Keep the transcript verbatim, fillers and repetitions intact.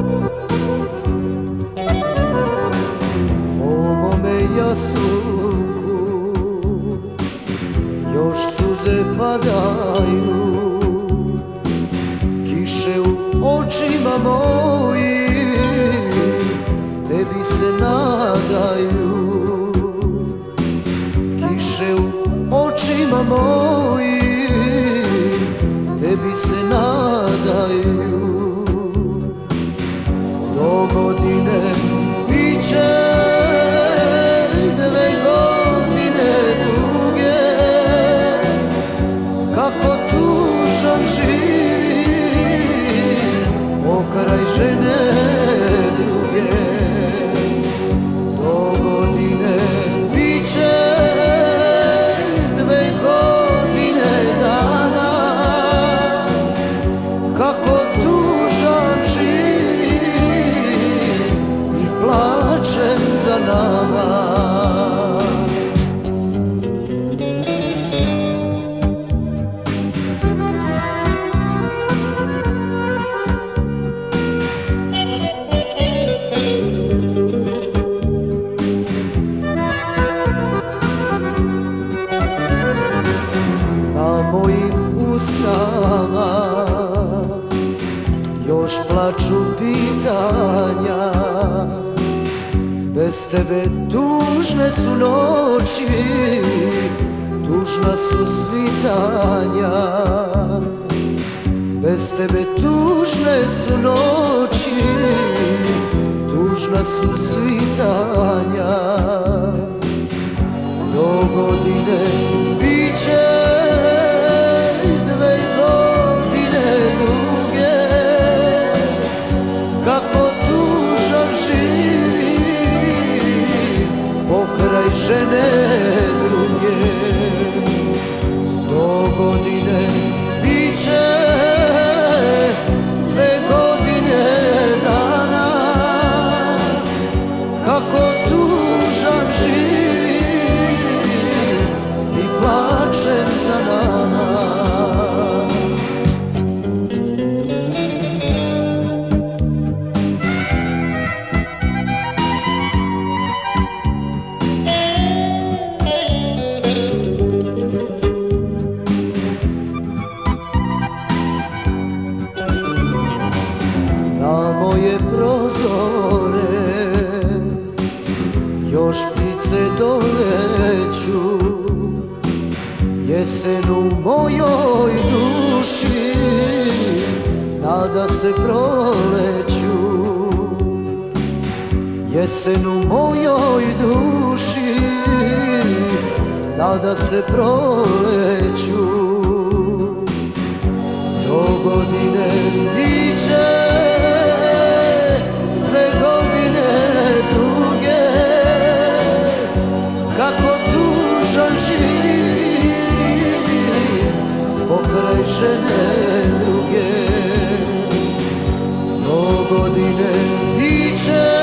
Po mome jastuku još suze padaju, kiše u očima mojim tebi se nadaju. Kiše u očima mojim tebi se nadaju. Do godine biće dve godine duge, kako tužan živim pokraj žene druge. Do godine biće dve godine dana, kako tužan živim i plačem za nama. Na mojim usnama još plaču pitanja, bez tebe tužne su noći, tužna su svitanja. Bez tebe tužne su noći, tužna su svitanja. Do godine biće dve godine duge, kako tužan živim pokraj žene druge. Do godine biće dve godine dana, kako tužan živim i plačem za nama. Na moje prozore još ptice doleću, jesen u mojoj duši nada se proleću. Jesen u mojoj duši nada se proleću. Do godine biće dve godine duge, kako tužan živim pokraj žene druge. Do godine biće